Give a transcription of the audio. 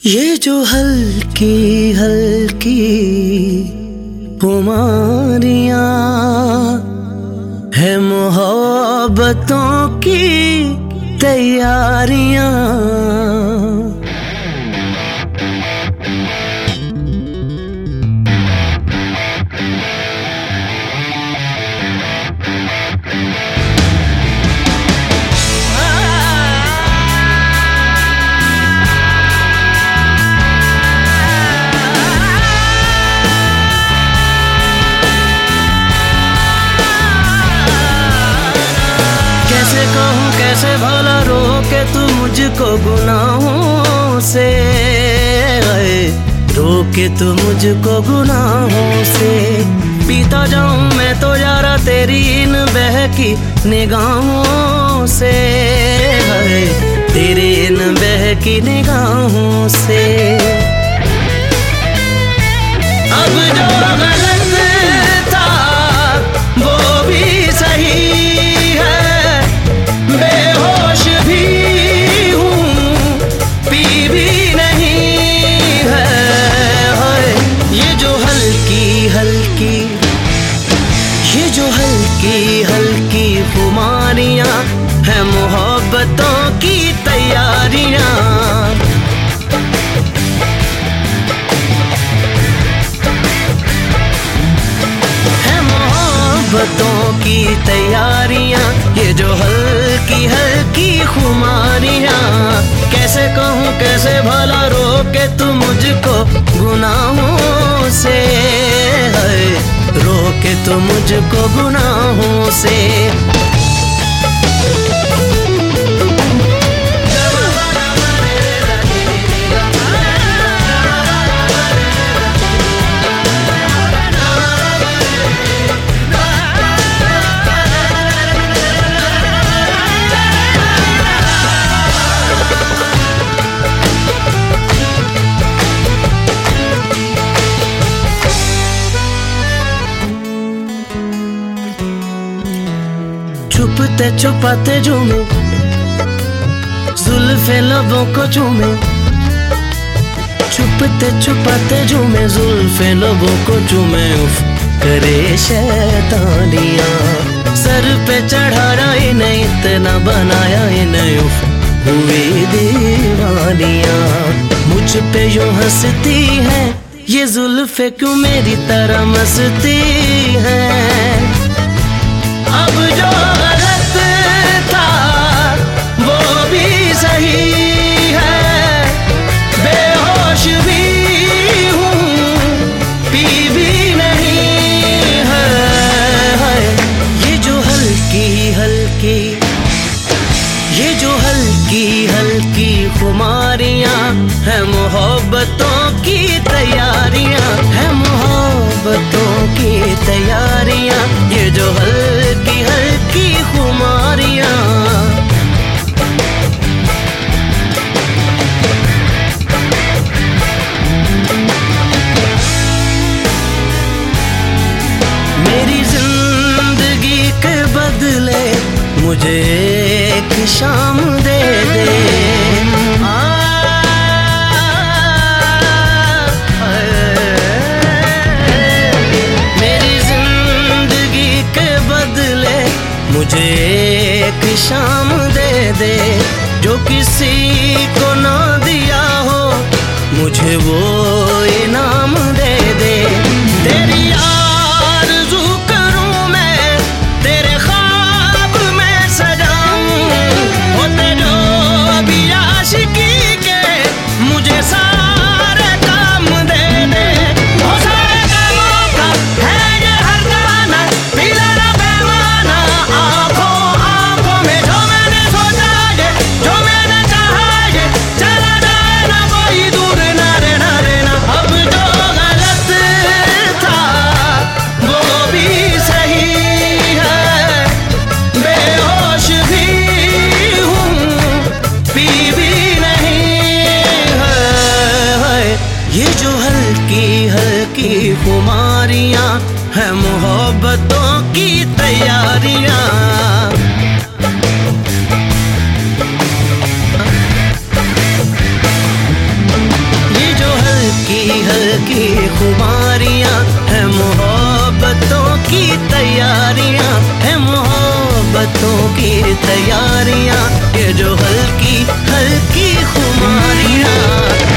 ये जो हल्की हल्की खुमारियाँ है मोहब्बतों की तैयारियाँ। कैसे कहूँ कैसे भला रोके तू मुझको गुनाहों से, रोके तू मुझको गुनाहों से। पीता जाऊं मैं तो यारा तेरी इन बहकी निगाहों से, तेरी इन बहकी निगाहों से। अब जो गलत था वो भी सही है, बेहोश भी हूँ पी भी नहीं है। ये जो हल्की हल्की, ये जो हल्की हल्की खुमारियाँ है मोहब्बतों की तैयारियाँ। मोहब्बतों की तैयारियां, ये जो हल्की हल्की खुमारियां। कैसे कहूँ कैसे भला रोके तू मुझको गुनाहों से, रोके तू मुझको गुनाहों से। छुपते छुपाते झूमे, जुल्फे लबों को चूमे। छुपते छुपाते झूमे, जुल्फे लबों को चूमे। उफ करे शैतानियाँ, सर पे चढ़ाया इन्हें, इतना बनाया इन्हें। उफ हुई दीवानियाँ, मुझ पे यूं हंसती है ये जुल्फे, क्यों मेरी तरह मस्ती है। अब जो गलत था वो भी सही है, बेहोश भी हूँ पी भी नहीं है। ये जो हल्की हल्की, ये जो हल्की हल्की खुमारियाँ है मोहब्बतों की तैयारियाँ, है मोहब्बतों की तैयारियाँ। ये जो हल्की हल्की खुमारियाँ। मेरी जिंदगी के बदले मुझे एक शाम दे दे। मेरी जिंदगी के बदले मुझे एक शाम दे दे, जो किसी को ना दिया हो मुझे वो इनाम दे दे। तेरी आरज़ू करूं मैं, तेरे ख्वाब में सजाऊं, होते जो भी आशिकी के मुझे सारे काम दे दे। वो सारे कामों का है ये हर गाना, पीला ना पैमाना। आंखों आंखों में जो मैंने सोचा ये, जो मैंने चाहा ये, चला जाए ना कोई दूर ना रहना रहना। अब जो गलत था वो भी सही है, बेहोश भी हूँ पी भी नहीं है। ये जो हल्की हल्की खुमारियाँ है मोहब्बतों की तैयारियाँ। की तैयारियां है, मोहब्बतों की तैयारियां, ये जो हल्की हल्की खुमारियां।